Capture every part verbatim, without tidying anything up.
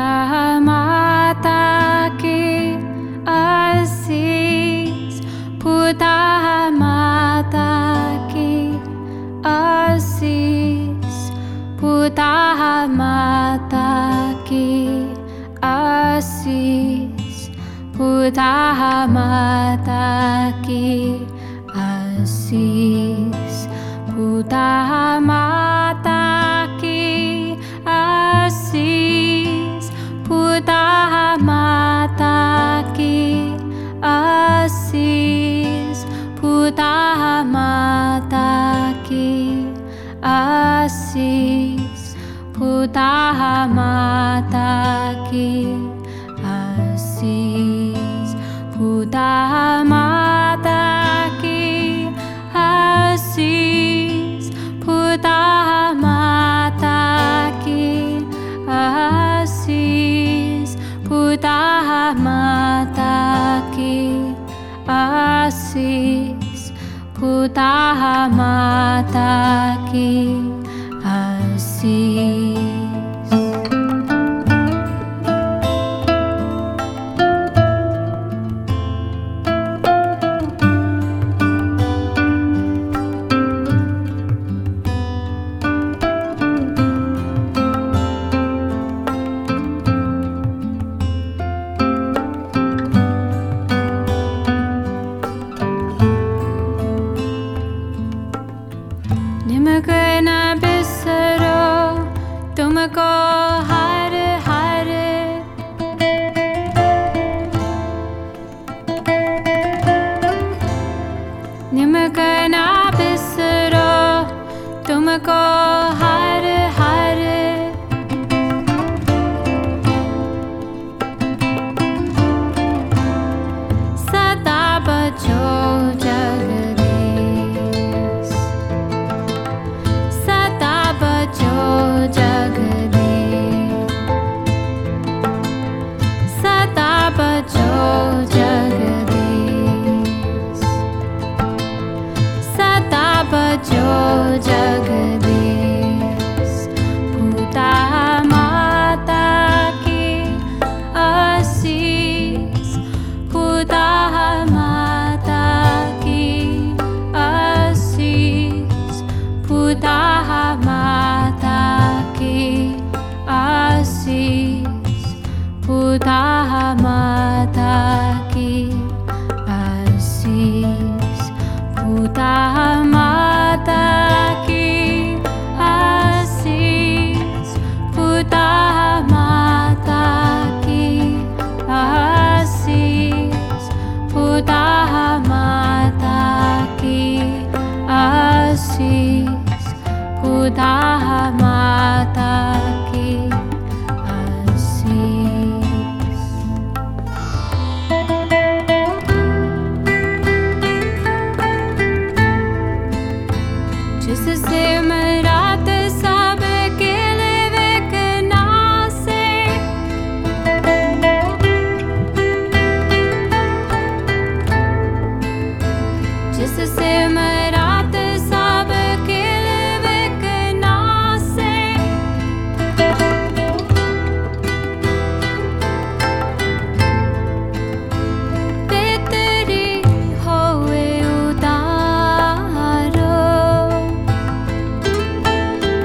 पुता माता की आशीष, पुता माता की आशीष, पुता माता की आशीष, पुता माता की आशीष, पुता माता की आशीष, पुता माता की आशीष, पुता माता की आशीष, पुता माता की आशीष, पुता माता की आशीष, पुता माता की आशीष, पुता माता की आशीष, पुता माता की आशीष। निमको न बिसरो तुमको हर हर, निमको न बिसरो तुमको हर हर, सदा बचो जगदीश, सदा बचो जगदीश, सदा बचो जगदीश, सदा बचो जगदीश, पुता माता की आशीष, पुता माता की आशीष, पुता माता की आशीष, पुता माता की आशीष, पुता माता की आशीष, पुता माता की आशीष, पुता माता की आशीष, पुता माता की आशीष। जिससे मरात सब के लेविक नासे, जिससे मरात सब के लेविक नासे, तेतरी होए उतारो,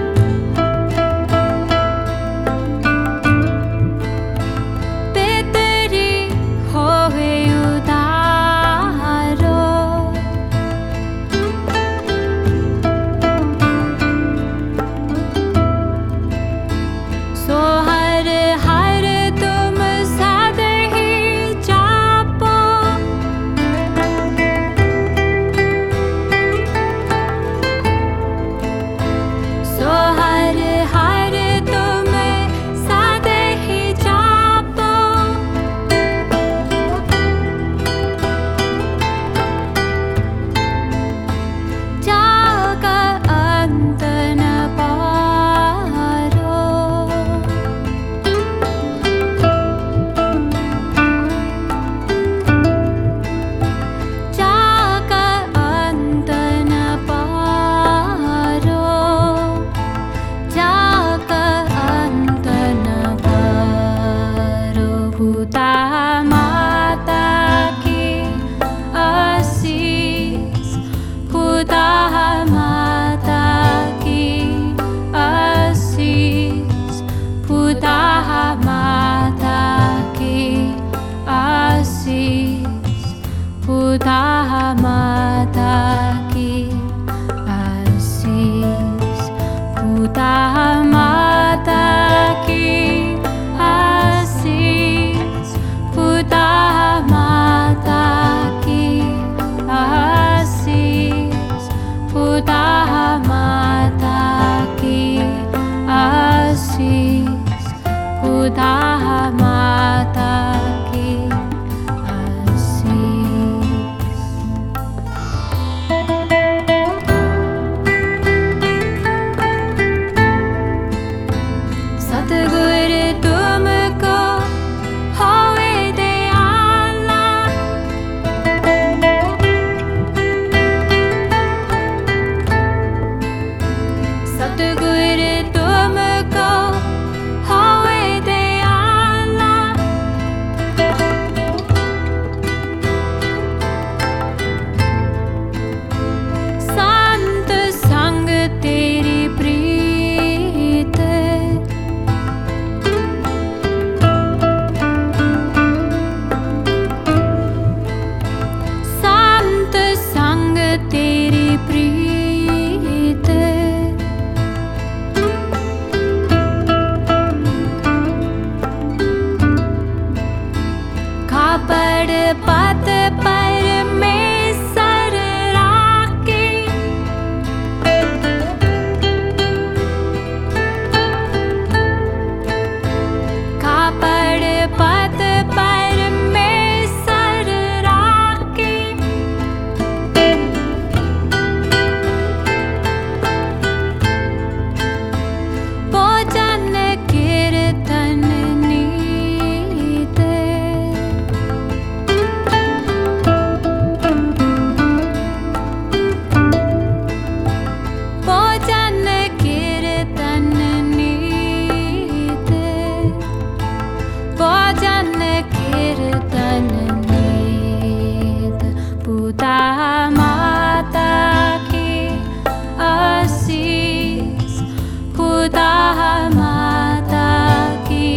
पुता माता की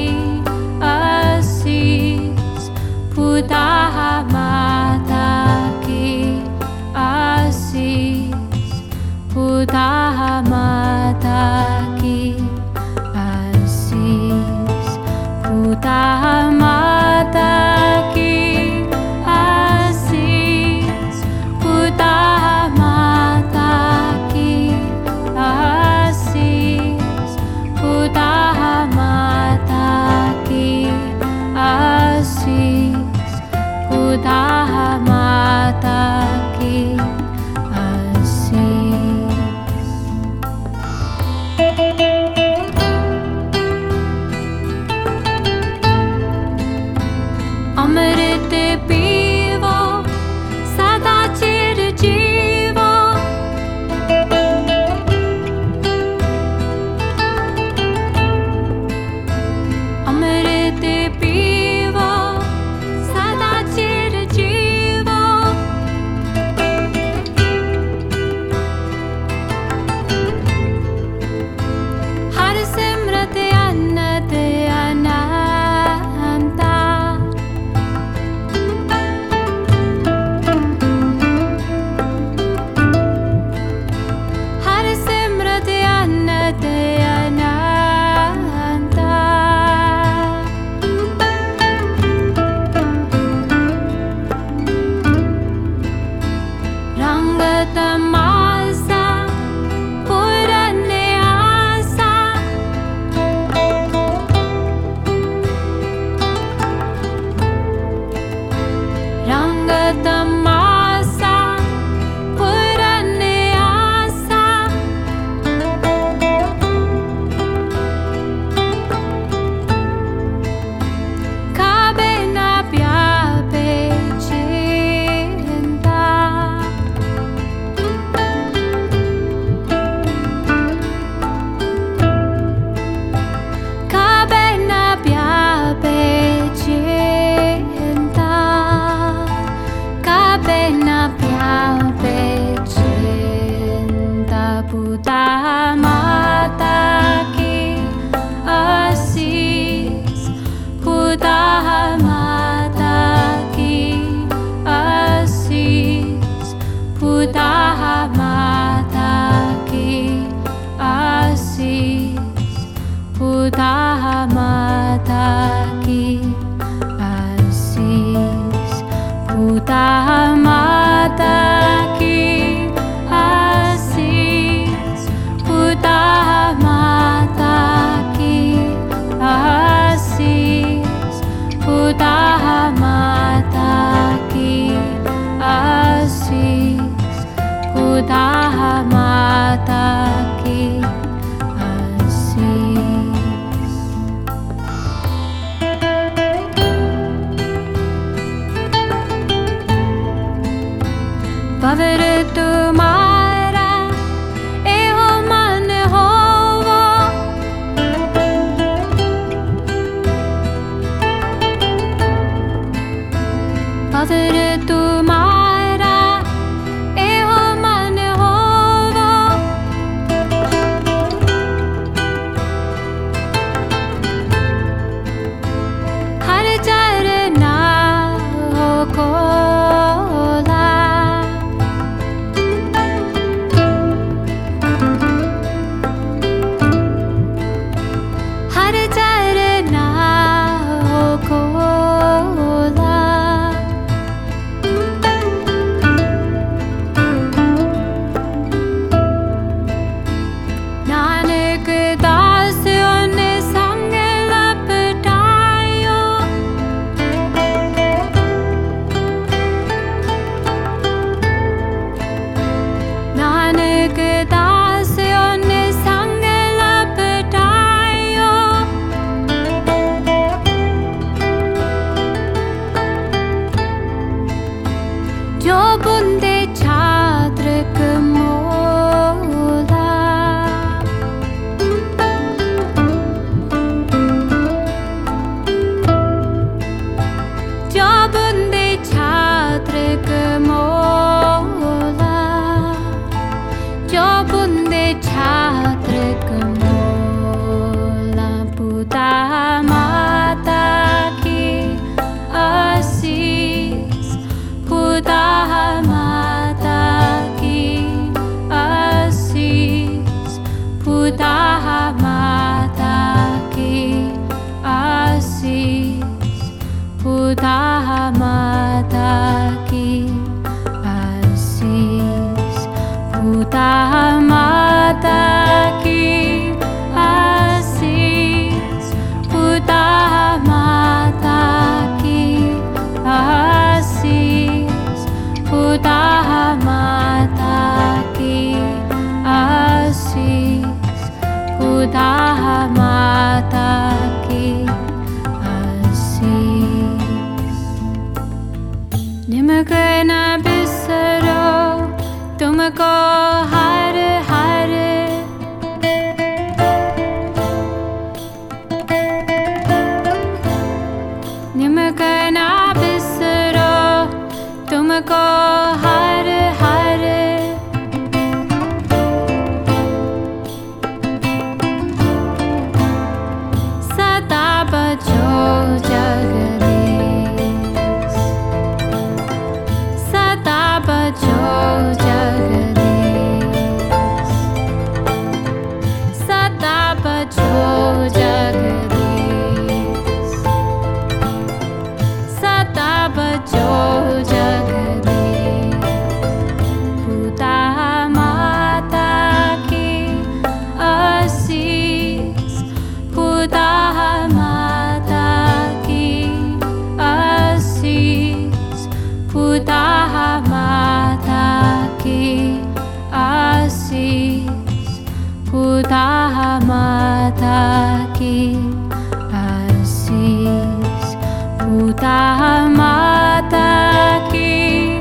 आशीष, पुता माता की आशीष, पुता माता की आशीष, पुता माता की आशीष, पुता माता की आशीष, पुता माता की आशीष, पुता माता की अमृत पीवो सदा चिर जीवो, अमृत पीवो सदा चिर जीवो, हर सिमरत अन्नत अनंता, हर सिमरत अन्नत अनंता, रंग तमाशा पुरने आशा, रंग तमाशा पुरने आशा, खाबे ना प्याबे चिंता, खाबे ना प्याबे चिंता, खाबे ना प्याबे चिंता, पुता माता की आशीष, पुता माता की आशीष, पुता माता की आशीष, पुता माता की आशीष, पुता माता की आशीष, पुता माता की आशीष, पुता माता की आशीष, पुता माता की आशीष। पवित्र तुम्हारा एहो मन होवो, पवित्र तुम्हारा एहो मन होवो, हर चरना हो खोला, हर चरना हो खोला, नानक दास उन संग लपटायो, नानक दास उन संग लपटायो, जो बुंदे छात्र कमोला, बुधा माता की आशीष। निमक न बिसरो तुमको हर हर, निमक न बिसरो तुमको हर हर। सदा बचो जगदीश, सदा बचो जगदीश, सदा बचो जगदीश, सदा बचो जगदीश। बुधा माता की आशीष, बुधा माता की आशीष, बुधा माता की आशीष, बुधा माता की आशीष, बुधा माता की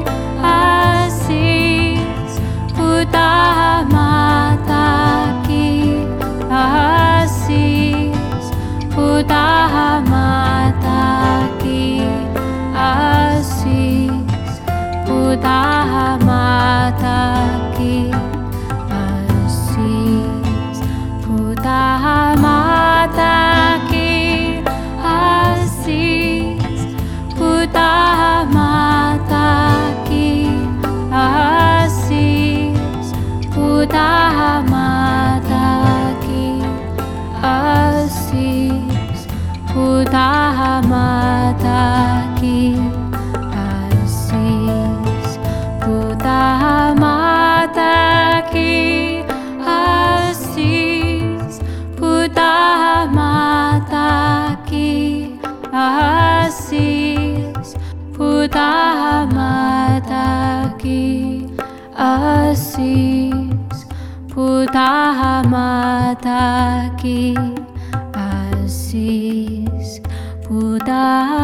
आशीष, बुधा माता की आशीष, बुधा माता की आशीष, बुधा माता की आशीष, बुधा माता की आशीष, बुधा माता की आशीष, बुधा माता की आशीष, बुधा माता की आशीष, बुधा माता की आशीष, बुधा माता की आशीष, बुधा माता की आशीष, बुधा माता की आशीष, बुधा